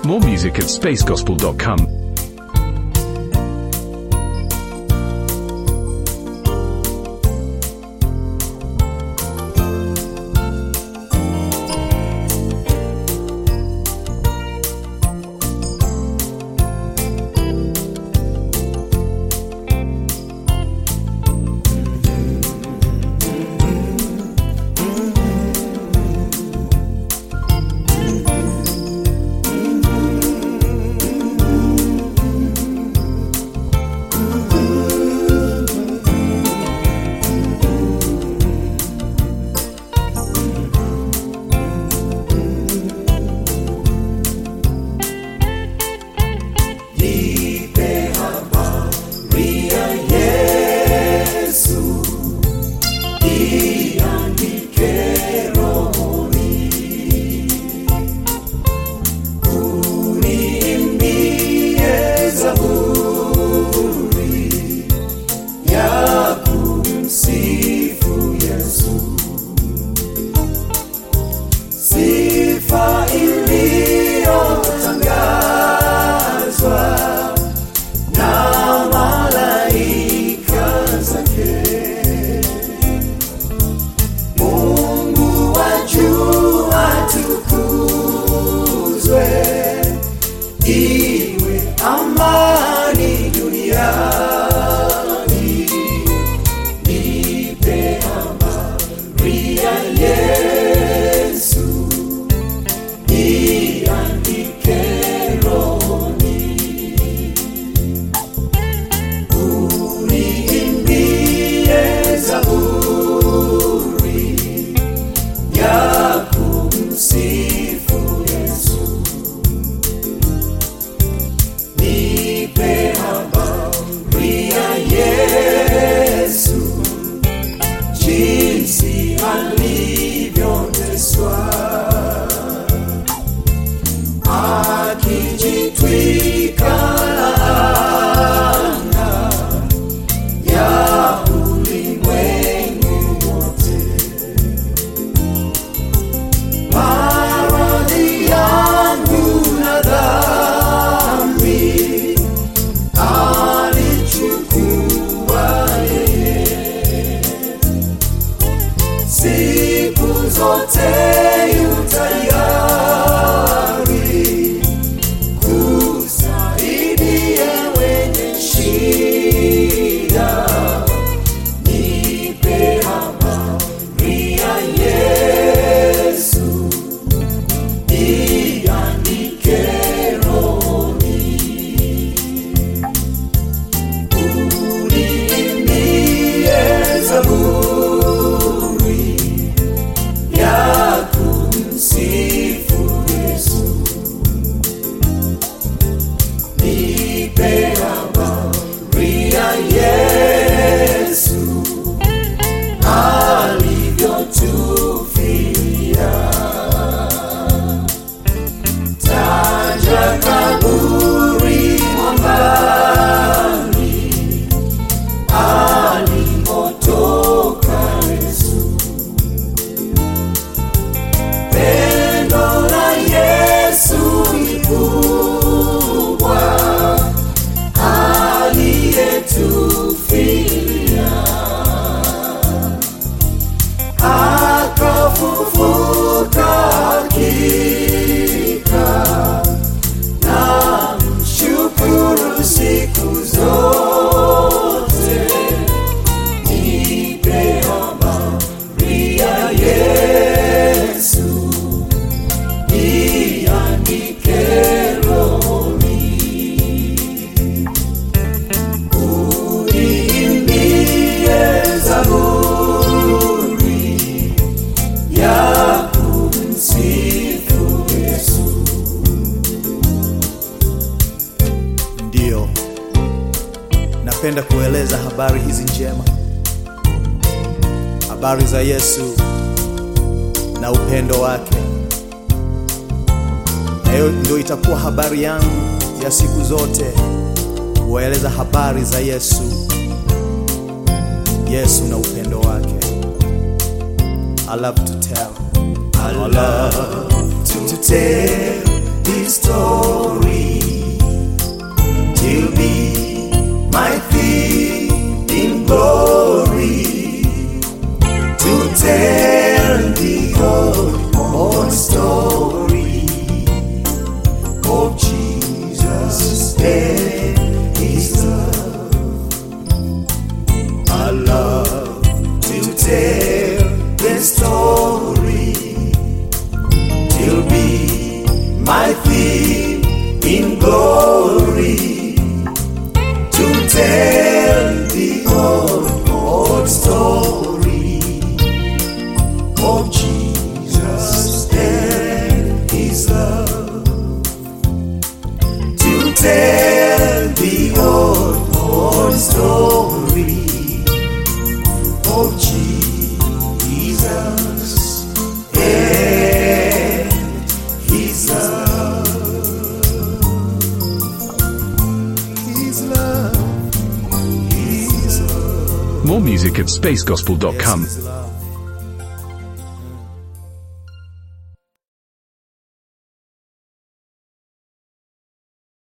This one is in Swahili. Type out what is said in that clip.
More music at spacegospel.com. Napenda kueleza habari hizi njema, habari za Yesu na upendo wake. Na hiyo ndio itakuwa habari yangu ya siku zote, kueleza habari za Yesu na upendo wake. I love to tell this story till be my theme in glory, to tell the old story of Jesus and his love. I love to tell the story till be my theme in glory, to tell the old story of Jesus and his love, to tell the old story of Jesus and his love. His love, his love. More music at spacegospel.com. Yes, his love.